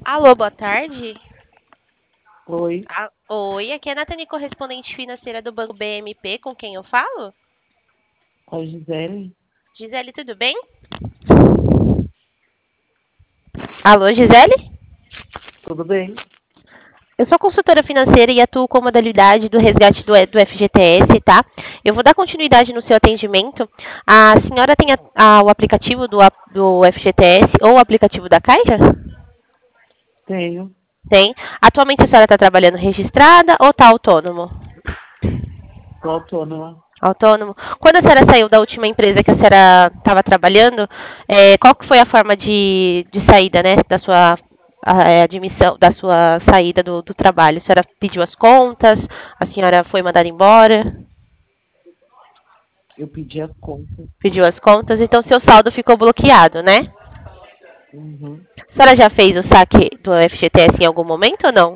Alô, boa tarde. Oi, Oi, aqui é a Nathalie, correspondente financeira do Banco BMP, com quem eu falo? a Gisele. Gisele, tudo bem? Alô, Gisele? Tudo bem? Eu sou consultora financeira e atuo com a modalidade do resgate do FGTS, tá? Eu vou dar continuidade no seu atendimento. A senhora tem o aplicativo do FGTS ou o aplicativo da Caixa? Tenho. Tem. Atualmente a senhora está trabalhando registrada ou está autônomo? Tô autônoma. Autônomo. Quando a senhora saiu da última empresa que a senhora estava trabalhando, qual que foi a forma de saída, né, da sua admissão, da sua saída do trabalho? A senhora pediu as contas? A senhora foi mandada embora? Eu pedi as contas. Pediu as contas, então seu saldo ficou bloqueado, né? Uhum. A senhora já fez o saque do FGTS em algum momento ou não?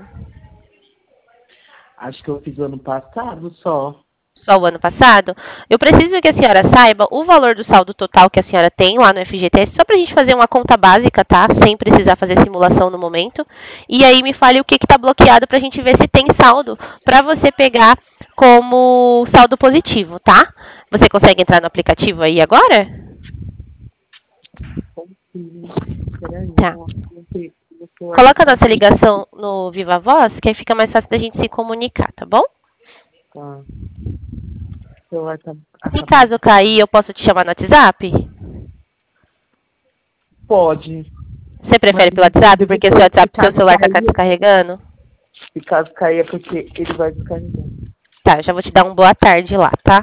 Acho que eu fiz ano passado só. Só o ano passado? Eu preciso que a senhora saiba o valor do saldo total que a senhora tem lá no FGTS, só para a gente fazer uma conta básica, tá? Sem precisar fazer simulação no momento. E aí me fale o que está bloqueado para a gente ver se tem saldo, para você pegar como saldo positivo, tá? Você consegue entrar no aplicativo aí agora? Consigo. Peraí, Tá. não sei se o celular Coloca a tá. nossa ligação no Viva Voz, que aí fica mais fácil da gente se comunicar, tá bom? Tá. O celular tá Se acabando. caso cair, eu posso te chamar no WhatsApp? Pode. Você Mas prefere pelo WhatsApp? Porque seu se WhatsApp, seu caso celular tá cair, descarregando? se caso cair é porque ele vai descarregar. Tá, já vou te dar um boa tarde lá, tá?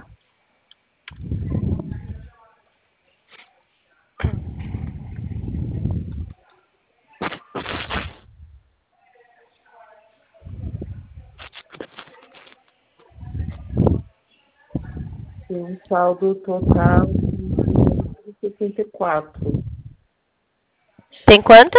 Tem um saldo total de 264. Tem quanto?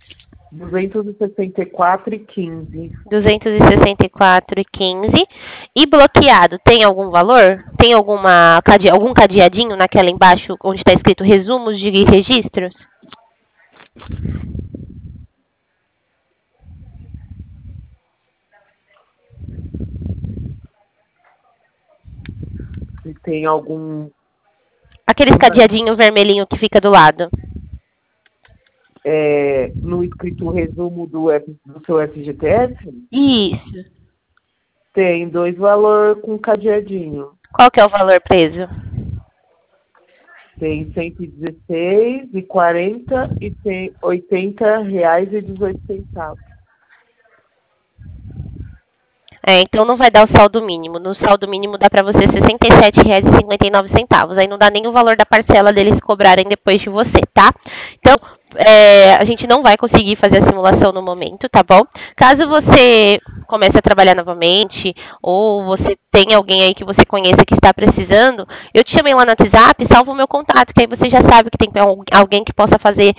264,15. 264,15. E bloqueado, tem algum valor? Tem algum cadeadinho naquela embaixo onde está escrito resumos de registros? Se tem algum Aqueles cadeadinho vermelhinho que fica do lado. no escrito resumo do seu FGTS, Isso. tem dois valores com cadeadinho. Qual que é o valor preso? Tem 116,40 e tem R$ 80,18. Então não vai dar o saldo mínimo. No saldo mínimo dá para você R$ 67,59. Aí não dá nem o valor da parcela deles cobrarem depois de você, tá? Então, a gente não vai conseguir fazer a simulação no momento, tá bom? Caso você comece a trabalhar novamente, ou você tem alguém aí que você conheça que está precisando, eu te chamei lá no WhatsApp, salva o meu contato, que aí você já sabe que tem alguém que possa fazer